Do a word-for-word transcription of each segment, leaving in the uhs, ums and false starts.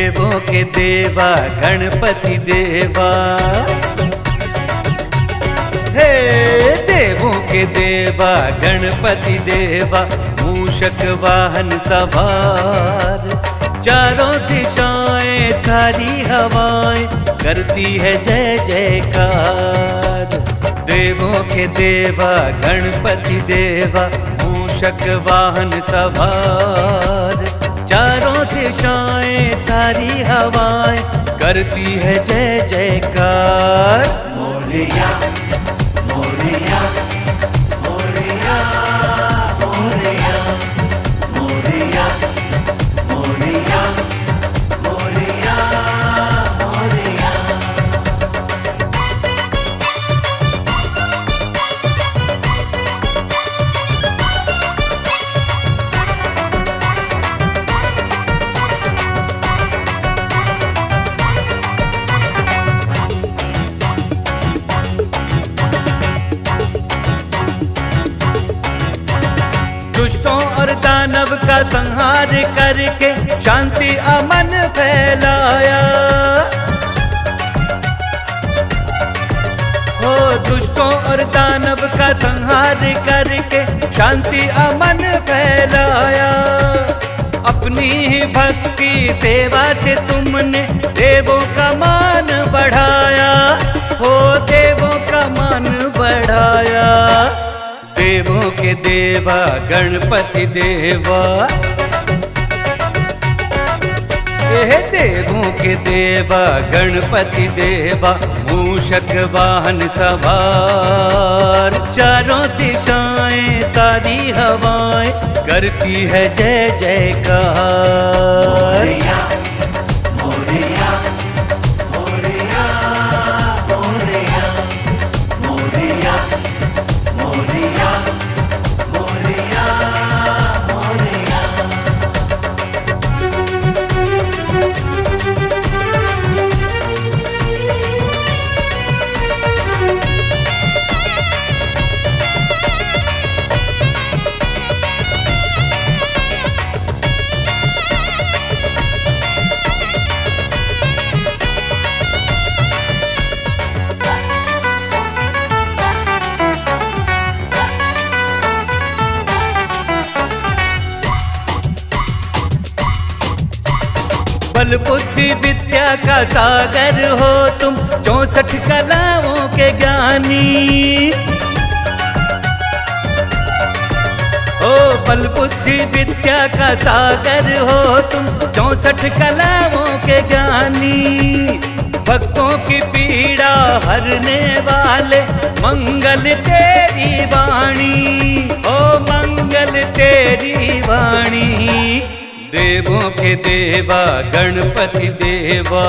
देवों के देवा गणपति देवा, हे देवों के देवा गणपति देवा, मूषक वाहन सवार, चारों दिशाएं सारी हवाएं करती है जय जयकार। देवों के देवा गणपति देवा, मूषक वाहन सवार, चारों दिशाएं सारी हवाएं करती है जय जयकार। मोरया मोरया मोरया मोरया मोरया मोरया मोरया मोरया। दुष्टों और दानव का संहार करके शांति अमन फैलाया, हो दुष्टों और दानव का संहार करके शांति अमन फैलाया। अपनी ही भक्ति सेवा से तुमने देवों का मान बढ़ाया, हो देवों का मान बढ़ाया। देवों के देवा गणपति देवा, हे देवों के देवा गणपति देवा, मूषक वाहन सवार, चारों दिशाएं सारी हवाएं करती है जय जयकार। मोरया मोरया मोरया मोरया मोरया मोरया मोरया मोरया। बल बुद्धि विद्या का सागर हो तुम, चौसठ कलाओं के ज्ञानी, ओ बल बुद्धि विद्या का सागर हो तुम, चौसठ कलाओं के ज्ञानी। भक्तों की पीड़ा हरने वाले, मंगल तेरी वाणी, ओ मंगल तेरी वाणी। देवों के देवा गणपति देवा,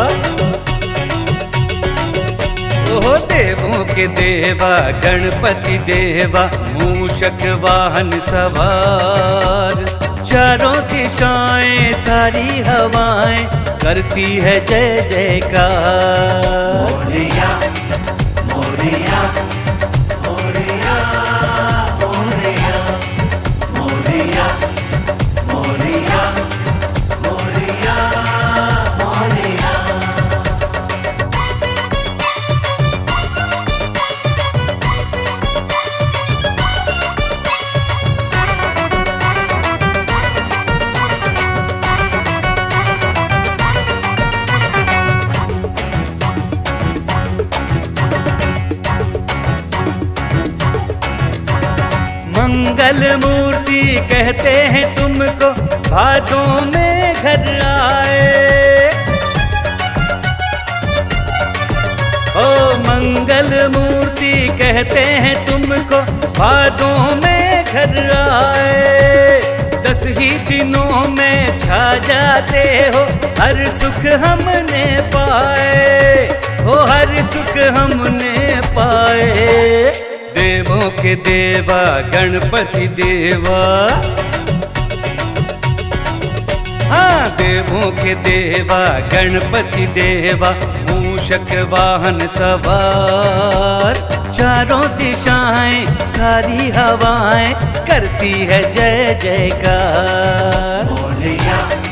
ओह देवों के देवा गणपति देवा, मूषक वाहन सवार, चारों दिशाएं सारी हवाएं करती है जय जयकार। मोरया मोरया मोरया मोरया मोरया मोरया मोरया मोरया। मंगल मूर्ति कहते हैं तुमको, भादों में घर आए, ओ मंगल मूर्ति कहते हैं तुमको, भादों में घर आए। दस ही दिनों में छा जाते हो, हर सुख हमने पाए, हो हर सुख हमने पाए। देवों के देवा गणपति देवा, हाँ देवों के देवा गणपति देवा, मूषक वाहन सवार, चारों दिशाएं सारी हवाएं करती है जय जयकार। मोरया